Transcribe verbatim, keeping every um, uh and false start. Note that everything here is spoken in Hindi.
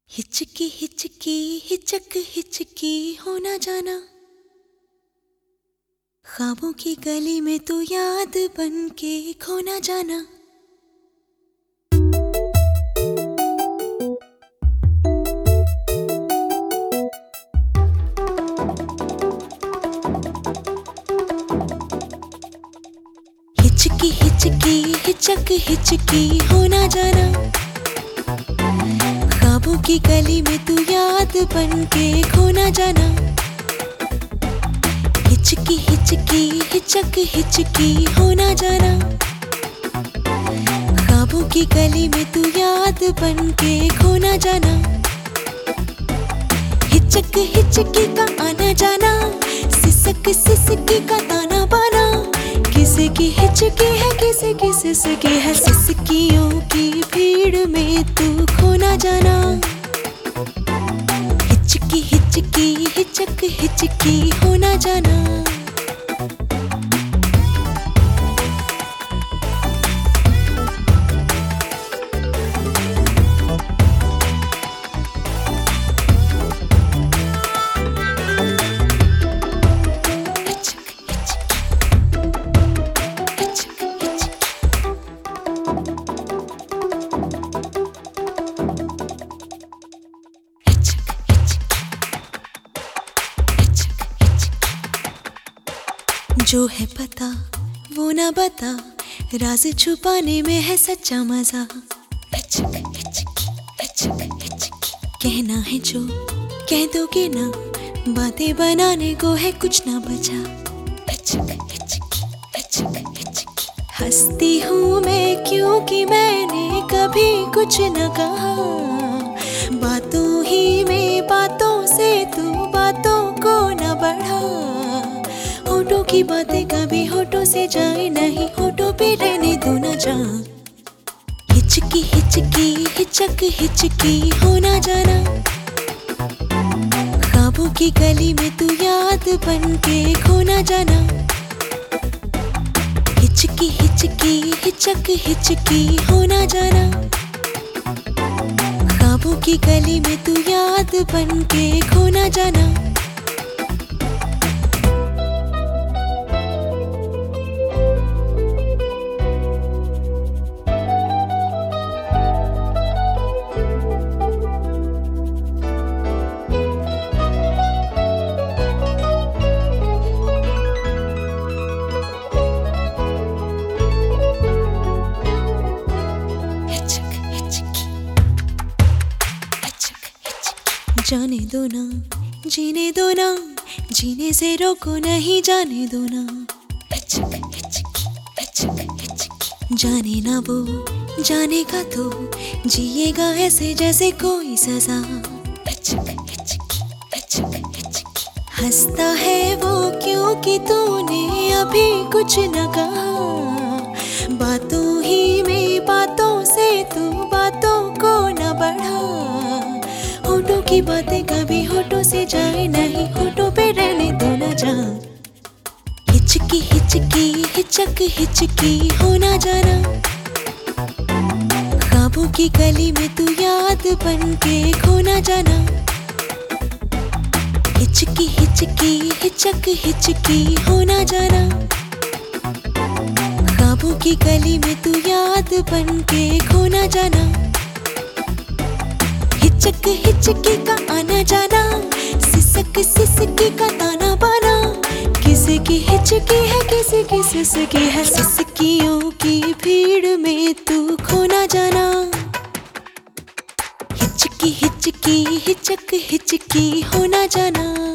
हिचकी हिचकी हिचक हिचकी हो ना जाना, ख्वाबों की गली में तू याद बन के खो ना जाना। हिचकी हिचकी हिचक हिचकी हो ना जाना, ख्वाबों की गली में तू याद बन के खो ना जाना। हिचकी हिचकी हिचक हिचकी हो ना जाना, ख्वाबों की गली में तू याद बन के खो ना जाना। हिचक हिचकी का आना जाना, सिसक सिसकी का ताना बाना, किसी की हिचकी है किसी की सिसकी है, सिसकियों की भीड़ में तू खो ना जाना। हिचकी हिचकी हिचक हिचकी हो ना जाना। जो है पता वो ना बता, राज छुपाने में है सच्चा मजा। हिचक हिचकी हिचक हिचकी कहना है जो कह दोगे ना, बातें बनाने को है कुछ ना बचा। हिचक हिचकी हिचक हिचकी हंसती हूँ मैं क्योंकि मैंने कभी कुछ न कहा, बातों ही में बातों से तू बातों को न बढ़ा। होठों की बातें कभी होठों से जाए नहीं, होठों पे रहने दो ना जा। हिचकी हिचकी हिचक हिचकी हो ना जाना, ख्वाबों की गली में तू याद बन के खो ना जाना। हिचकी हिचकी हिचक हिचकी हो ना जाना, ख्वाबों की गली में तू याद बन के खो ना जाना। जाने दो ना जीने दो ना, जीने से रोको नहीं जाने दो ना। हिचक हिचकी हिचक हिचकी जाने ना वो जाने का तो जिएगा ऐसे जैसे कोई सजा। हिचक हिचकी हिचक हिचकी हंसता है वो क्योंकि तूने अभी कुछ न कहा, बातों ही में बातों से तू बातों को न बढ़ा। होठों की बातें कभी होठों से जाए नहीं, होठों पे रहने दो ना जा। हिचकी हिचकी हिचक हिचकी हो ना जाना, ख्वाबों की गली में तू याद बन के खो ना जाना। हिचकी हिचकी हिचक हिचकी हो ना जाना, ख्वाबों की गली में तू याद बन के खो ना जाना। हिचक हिचकी का आना जाना, सिसक सिसकी का ताना बाना, किसी की हिचकी है किसी की सिसकी है, सिसकियों की भीड़ में तू खो ना जाना। हिचकी हिचकी हिचक हिचकी हो ना जाना।